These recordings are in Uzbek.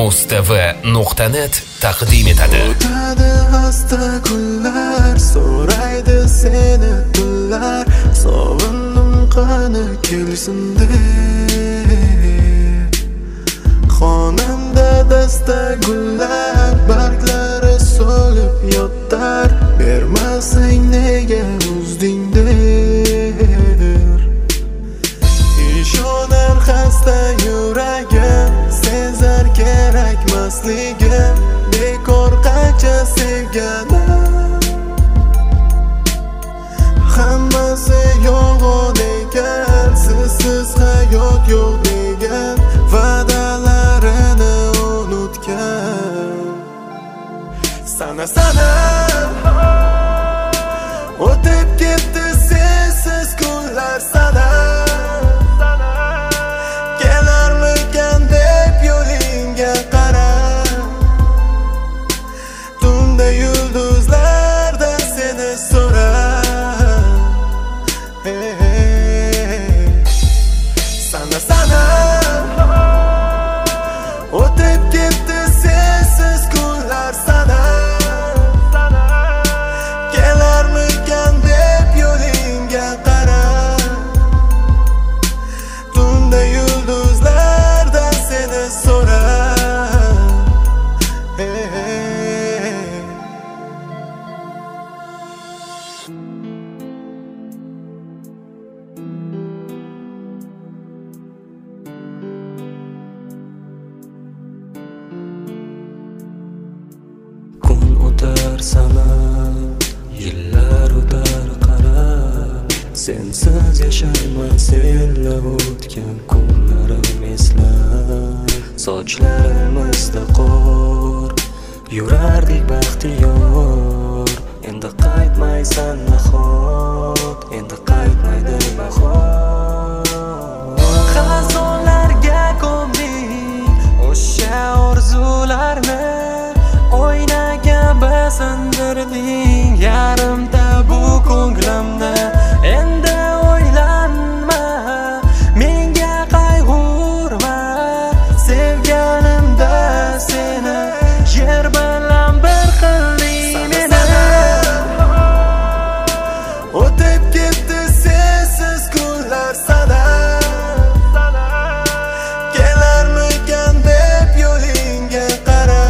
mustv.net taqdim etadi. O'tadi hasta kunlar, so'raydi seni tunlar, sog'indim qani kelsin deb. Xonamda dasta gullar, barglari so'lib yotar, bermasang nega uzding der. Ishonar xasta yuragim, sezar kerakmasligim, bekor qancha sevganim. Hammasi yolg'on ekan, sizsiz hayot yo'q degan, va'dalarini unutgan. Sana o'tib ketdi sensiz kunlar, sana kelarmikan deb yo'lingga qara. Tunda yulduzlardan seni so'rar. Sana o'tib ketdi sensiz kunlar, sana kelarmikan deb yo'lingga qara. Tunda yulduzlardan seni so'rar. Kun o'tar sanab, yillar o'tar qarab, sensiz yashayman senlab o'tgan kunlarim eslab. Sochlarimizda qor, yurardik baxtiyor. Endi qaytmaysan nahot, endi qaytmaydi bahor. Xazonlarga ko'mding o'sha orzularni, oynaga basindirding yarimta bu ko'nglimni. Endi o'ylanma, menga qayg'urma, sevganimda seni yer bilan bir qilding meni. O'tib ketdi sensiz kunlar, sana kelarmikan deb yo'lingga qara.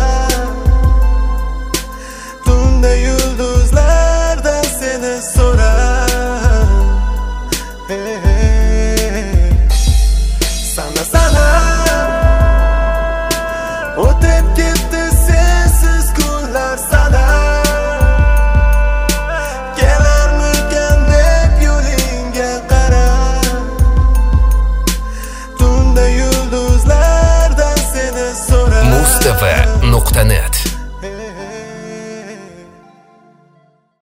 Tunda yulduzlardan seni so'rar. Sana o'tib ketdi sensiz kunlar, sana kelarmikan deb yo'lingga qara. Tunda yulduzlardan seni so'rar. mustv.net